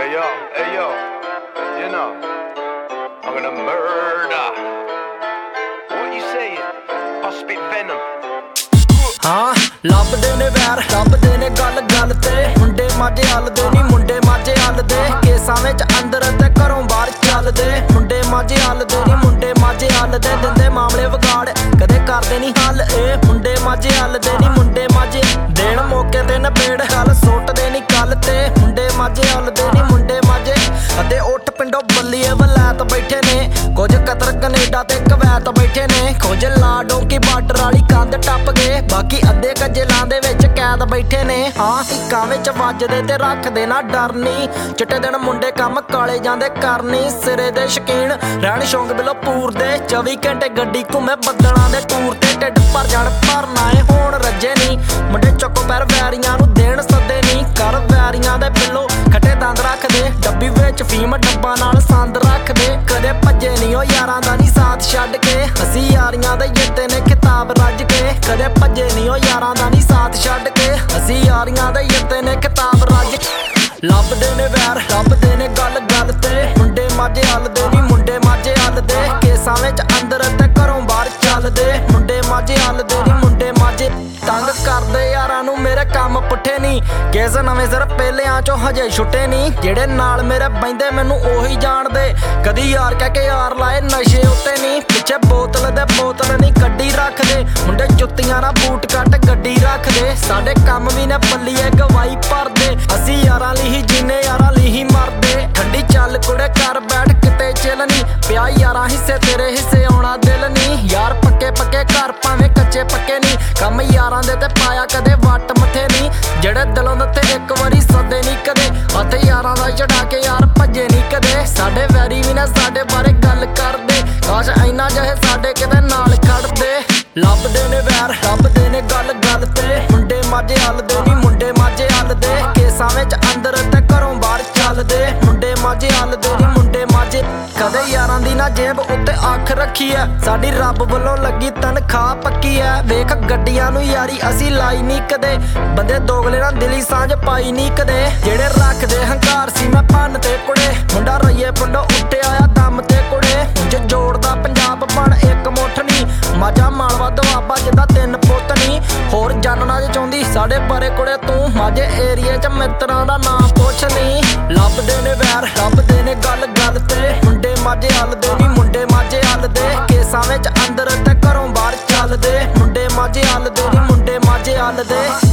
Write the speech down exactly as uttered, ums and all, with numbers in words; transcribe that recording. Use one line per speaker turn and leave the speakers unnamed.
Hey yo, hey yo, you know, I'm gonna murder. What you saying? I'll spit venom.
ਹਾਂ ਲੱਭਦੇ ਨੇ ਵੈਰ ਲੱਭਦੇ ਨੇ ਗੱਲ ਗੱਲ ਤੇ ਮੁੰਡੇ ਮਾਝੇ ਹੱਲਦੇ ਨੀ ਮੁੰਡੇ ਮਾਝੇ ਹੱਲਦੇ ਕੇਸਾਂ ਵਿੱਚ ਅੰਦਰ ਤੇ ਘਰੋਂ ਬਾਹਰ ਚੱਲਦੇ ਮੁੰਡੇ ਮਾਝੇ ਹੱਲਦੇ ਨੀ ਮੁੰਡੇ ਮਾਝੇ ਹੱਲਦੇ ਦਿੰਦੇ ਮਾਮਲੇ ਵਿਗਾੜ ਕਦੇ ਕਰਦੇ ਨੀ ਹੱਲ ਇਹ ਮੁੰਡੇ ਮਾਝੇ ਹੱਲਦੇ ਨੀ ਮੁੰਡੇ ਮਾਝੇ ਦੇਣ ਮੌਕੇ ਤੇ ਨਬੇੜ ਗੱਲ ਸੁੱਟਦੇ ਨੀ ਕੱਲ ਤੇ ਮੁੰਡੇ ਮਾਝੇ ਹੱਲਦੇ ਨੀ ਮੁੰਡੇ ਮਾਝੇ ਅਤੇ ਉੱਠ ਪਿੰਡੋਂ ਬੱਲੀਏ ਵਲੈਤ ਬੈਠੇ ਨੇ ਕੁਝ ਕਤਰ ਕੈਨੇਡਾ ਤੇ ਕਵੈਤ ਬੈਠੇ ਨੇ ਕੁਝ ਲਾਡੋਂ ਕੀ ਬਾਰਡਰ ਵਾਲੀ ਕੰਧ ਟੱਪ ਗਏ ਬਾਕੀ ਅੱਧੇ ਕੱਜਲਾਂ ਦੇ ਵਿੱਚ ਕੈਦ ਬੈਠੇ ਨੇ ਹਾਂ ਹਿੱਕਾਂ ਵਿੱਚ ਵੱਜਦੇ ਤੇ ਰੱਖਦੇ ਨਾ ਡਰ ਨੀ ਚਿੱਟੇ ਦਿਨ ਮੁੰਡੇ ਕੰਮ ਕਾਲੇ ਜਾਂਦੇ ਕਰਨੀ ਸਿਰੇ ਦੇ ਸ਼ਕੀਨ ਰਹਿਣ ਸ਼ੌਂਕ ਬਿਲੋ ਪੂਰਦੇ ਚੌਵੀ ਘੰਟੇ ਗੱਡੀ ਘੁੰਮੇ ਬੱਦਲਾਂ ਦੇ ਟੂਰ ਤੇ ਢਿੱਡ ਭਰ ਜਾਣ ਭਰਨਾ ਏ ਹੋਣ ਰੱਜੇ ਨੀ ਮੁੰਡੇ ਚੱਕੋ ਪੈਰ ਵੈਰੀਆਂ ਨੂੰ ਦੇਣ ਸੱਦੇ ਨੀ ਕਰ ਵੈਰੀਆਂ ਦੇ ਬਿੱਲੋ ਖੱਟੇ ਦੰਦ ਰੱਖਦੇ ਡੱਬੀ ਵਿੱਚ ਫੀਮ ਡੱਬਾ ਨਾਲ ਸੰਦ ਰੱਖਦੇ ਕਦੇ ਭੱਜੇ ਨੀ ਉਹ ਯਾਰਾਂ ਦਾ ਨੀ ਸਾਥ ਛੱਡ ਕੇ ਅਸੀਂ ਯਾਰੀਆਂ ਦੇ ਜਿੱਤੇ ਨੇ ਕਿਤਾਬ ਰੱਜ ਕੇ ਕਦੇ ਭੱਜੇ ਨੀ ਉਹ ਯਾਰਾਂ ਦਾ ਨੀ ਸਾਥ ਛੱਡ ਕੇ ਅਸੀਂ ਯਾਰੀਆਂ ਦੇ ਜਿੱਤੇ ਨੇ ਕਿਤਾਬ ਰੱਜ ਲੱਭਦੇ ਨੇ ਵੈਰ ਲੱਭਦੇ ਨੇ ਗੱਲ ਗੱਲ ਤੇ ਮੁੰਡੇ ਮਾਝੇ ਹੱਲਦੇ ਨੀ ਮੁੰਡੇ ਮਾਝੇ ਹੱਲਦੇ ਕੇਸਾਂ ਵਿੱਚ ਅੰਦਰ ਤੇ ਘਰੋਂ ਬਾਹਰ ਚੱਲਦੇ ਮੁੰਡੇ ਮਾਝੇ ਹੱਲਦੇ ਨੀ ਮੁੰਡੇ ਮਾਝੇ ਤੰਗ ਕਰਦੇ ਯਾਰਾਂ ਨੂੰ ਮੇਰੇ ਕੰਮ ਪੁੱਠੇ ਨੀ ਕਿਸ ਨਵੇਂ ਸਿਰ ਪਹਿਲਿਆਂ ਚੋਂ ਹਜੇ ਛੁੱਟੇ ਨੀ ਜਿਹੜੇ ਨਾਲ ਮੇਰੇ ਬੈਂਦੇ ਮੈਨੂੰ ਉਹੀ ਜਾਣਦੇ ਕਦੀ ਯਾਰ ਕਹਿ ਕੇ ਯਾਰ ਲਾਏ ਨਸ਼ੇ ਉੱਤੇ ਨੀ ਪਿੱਛੇ ਬੋਤਲ ਦੇ ਬੋਤਲ ਨੀ ਗੱਡੀ ਰੱਖਦੇ ਮੁੰਡੇ ਜੁੱਤੀਆਂ ਨਾਲ ਬੂਟ ਕੱਟ ਗੱਡੀ ਰੱਖਦੇ ਸਾਡੇ ਕੰਮ ਵੀ ਨੇ ਪੱਲੀਏ ਗਵਾਈ ਭਰਦੇ ਅਸੀਂ ਯਾਰਾਂ ਲਈ ਹੀ ਜੀਨੇ ਯਾਰਾਂ ਲਈ ਹੀ ਮਰਦੇ ਠੰਡੀ ਚੱਲ ਕੁੜੇ ਕਰ ਬੈਠ ਕਿਤੇ ਚਿਲ ਨੀ ਪਿਆ ਯਾਰਾਂ ਹਿੱਸੇ ਤੇਰੇ ਹਿੱਸੇ ਆਉਣਾ ਦਿਲ ਨੀ ਯਾਰ ਪੱਕੇ ਪੱਕੇ ਘਰ ਭਾਵੇਂ ਕੱਚੇ ਪੱਕੇ ਨੀ ਕੰਮ ਯਾਰਾਂ ਦੇ ਤੇ ਪਾਇਆ ਕਦੇ ਵੱਟ ਮੱਥੇ ਨੀ ਜਿਹੜੇ ਦਿਲੋਂ ਦਿੱਤੇ ਇੱਕ ਵਾਰੀ ਸੱਦੇ ਨੀ ਕਦੇ ਹੱਥ ਯਾਰਾਂ ਦਾ ਚੜਾ ਕੇ ਯਾਰ ਭੱਜੇ ਨੀ ਕਦੇ ਸਾਡੇ ਵੈਰੀ ਵੀ ਨਾ ਸਾਡੇ ਬਾਰੇ ਗੱਲ ਕਰਦੇ ਕਾਸ਼ ਇੰਨਾ ਜਿਹੇ ਸਾਡੇ ਕਿਤੇ ਨਾਲ ਖੜਦੇ ਲੱਭਦੇ ਨੇ ਵੈਰ ਲੱਭਦੇ ਨੇ ਗੱਲ ਗੱਲ ਤੇ ਮੁੰਡੇ ਮਾਝੇ ਹੱਲਦੇ ਨੀ ਮੁੰਡੇ ਮਾਝੇ ਹੱਲਦੇ ਕੇਸਾਂ ਵਿੱਚ ਅੰਦਰ ਤੇ ਘਰੋਂ ਬਾਹਰ ਚੱਲਦੇ ਮੁੰਡੇ ਮਾਝੇ ਹੱਲਦੇ ਨੀ ਮੁੰਡੇ ਮਾਝੇ ਕਦੇ ਯਾਰਾਂ ਦੀ ਨਾ ਜੇਬ ਉੱਤੇ ਅੱਖ ਰੱਖੀ ਐ ਸਾਡੀ ਰੱਬ ਵੱਲੋਂ ਲੱਗੀ ਤਨਖਾਹ ਪੱਕੀ ਐ ਵੇਖ ਗੱਡੀਆਂ ਨੂੰ ਯਾਰੀ ਅਸੀਂ ਲਾਈ ਨੀ ਕਦੇ ਬੰਦੇ ਦੋਗਲੇ ਨਾਲ ਦਿਲੀ ਸਾਂਝ ਪਾਈ ਨੀ ਕਦੇ ਜਿਹੜੇ ਰੱਖਦੇ ਹੰਕਾਰ ਸੀ ਮੈਂ ਭੰਨ ਤੇ ਕੁੜੇ ਮੁੰਡਾ ਰਈਏ ਪਿੰਡੋਂ ਉੱਟਿਆ ਆ ਦਮ ਤੇ ਕੁੜੇ ਉਂਝ ਜੋੜਦਾ ਪੰਜਾਬ ਬਣ ਇੱਕ ਮੁੱਠ ਨੀ ਮਾਝਾ ਮਾਲਵਾ ਦੁਆਬਾ ਜਿੱਦਾਂ ਤਿੰਨ ਪੁੱਤ ਨੀ ਹੋਰ ਜਾਣਨਾ ਜੇ ਚਾਹੁੰਦੀ ਸਾਡੇ ਬਾਰੇ ਕੁੜੇ ਤੂੰ ਮਾਝੇ ਏਰੀਏ ਚ ਮਿੱਤਰਾਂ ਦਾ ਨਾਂ ਪੁੱਛ ਨੀ ਲੱਭਦੇ ਨੇ ਵੈਰ ਲੱਭਦੇ ਨੇ ਗੱਲ ਗੱਲ ਤੇ ਮੁੰਡੇ ਮਾਝੇ ਹੱਲਦੇ ਨੀ ਮੁੰਡੇ ਮਾਝੇ ਹੱਲਦੇ ਕੇਸਾਂ ਵਿੱਚ ਅੰਦਰ ਤੇ ਘਰੋਂ ਬਾਹਰ ਚੱਲਦੇ ਮੁੰਡੇ ਮਾਝੇ ਹੱਲਦੇ ਨੀ ਮੁੰਡੇ ਮਾਝੇ ਹੱਲਦੇ